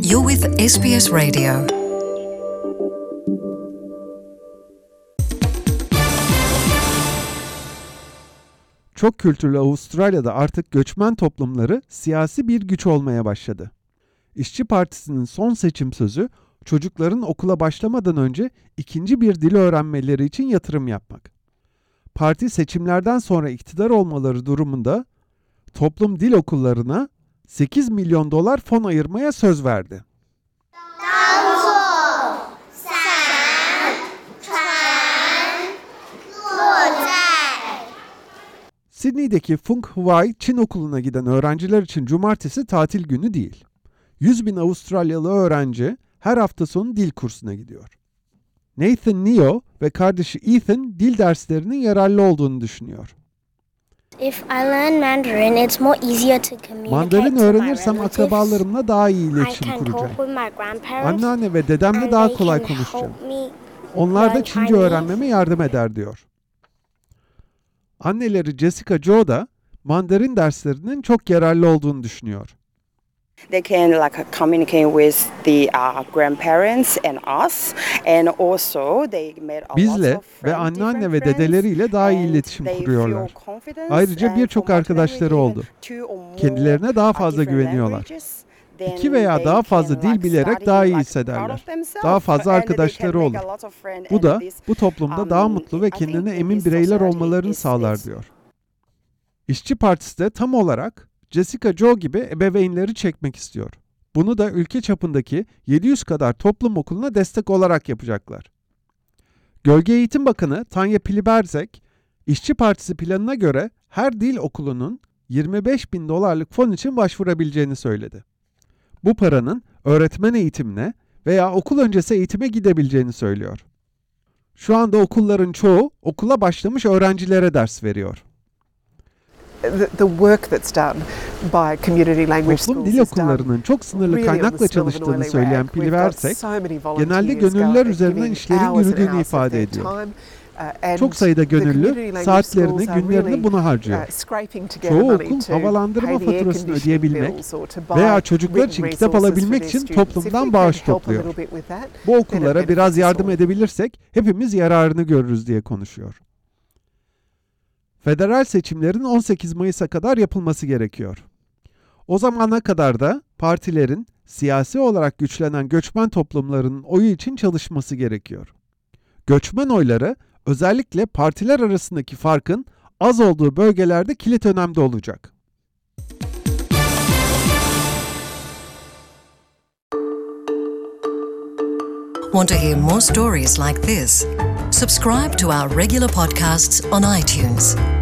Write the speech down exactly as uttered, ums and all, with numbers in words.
You're with S B S Radio. Çok kültürlü Avustralya'da artık göçmen toplumları siyasi bir güç olmaya başladı. İşçi Partisi'nin son seçim sözü, çocukların okula başlamadan önce ikinci bir dil öğrenmeleri için yatırım yapmak. Parti seçimlerden sonra iktidar olmaları durumunda toplum dil okullarına sekiz milyon dolar fon ayırmaya söz verdi. Sydney'deki Fung Huai Çin Okulu'na giden öğrenciler için cumartesi tatil günü değil. yüz bin Avustralyalı öğrenci her hafta sonu dil kursuna gidiyor. Nathan Neo ve kardeşi Ethan dil derslerinin yararlı olduğunu düşünüyor. If I learn Mandarin, it's more easier to communicate Mandarin to my öğrenirsem relatives. akrabalarımla daha iyi I iletişim can talk kuracağım. with my grandparents. Anneanne ve dedemle and daha they kolay can konuşacağım. help me Onlar da learn Çince Chinese. öğrenmeme yardım eder diyor. Anneleri Jessica Jo da Mandarin derslerinin çok yararlı olduğunu düşünüyor. They can like communicate with the uh, grandparents and us, and also they made a lot Bizle of ve friends, anneanne different ve friends, dedeleriyle daha iyi and iletişim they kuruyorlar. feel confidence Ayrıca and birçok for motivating arkadaşları oldu. two or more, Kendilerine daha uh, fazla different güveniyorlar. languages, then İki veya they daha fazla can, dil like, bilerek study, daha iyi like, hissederler. proud of themselves, Daha fazla and they can arkadaşları make olur. a lot of friends, Bu and da this, bu toplumda um, daha mutlu ve I think kendine in emin this bireyler society olmalarını is- sağlar is- diyor. İşçi Partisi de tam olarak Jessica Jo gibi ebeveynleri çekmek istiyor. Bunu da ülke çapındaki yedi yüz kadar toplum okuluna destek olarak yapacaklar. Gölge Eğitim Bakanı Tanya Pliberzek, İşçi Partisi planına göre her dil okulunun yirmi beş bin dolarlık fon için başvurabileceğini söyledi. Bu paranın öğretmen eğitimine veya okul öncesi eğitime gidebileceğini söylüyor. Şu anda okulların çoğu okula başlamış öğrencilere ders veriyor. The, the work that's done by community language Toplum schools dil is done okullarının çok sınırlı really on the kaynakla spill of an çalıştığını oily söyleyen rag. We've got Pliberzek, so many genelde volunteers gönüllüler go- üzerinden giving işlerin hours and yürüdüğünü hours of ifade their ediyor. time, uh, and Çok sayıda the gönüllü community language saatlerini, schools are günlerini really, buna harcıyor. uh, scraping together Çoğu money okul to havalandırma pay the air faturasını conditioning ödeyebilmek bills or to buy veya çocuklar written için kitap resources alabilmek for için their students. If toplumdan we bağış can help a topluyor. little bit with that, Bu then it okullara biraz benefits us yardım all. edebilirsek hepimiz yararını görürüz diye konuşuyor. Federal seçimlerin on sekiz Mayıs'a kadar yapılması gerekiyor. O zamana kadar da partilerin siyasi olarak güçlenen göçmen toplumlarının oyu için çalışması gerekiyor. Göçmen oyları özellikle partiler arasındaki farkın az olduğu bölgelerde kilit önemde olacak. Want to hear more stories like this? Subscribe to our regular podcasts on iTunes.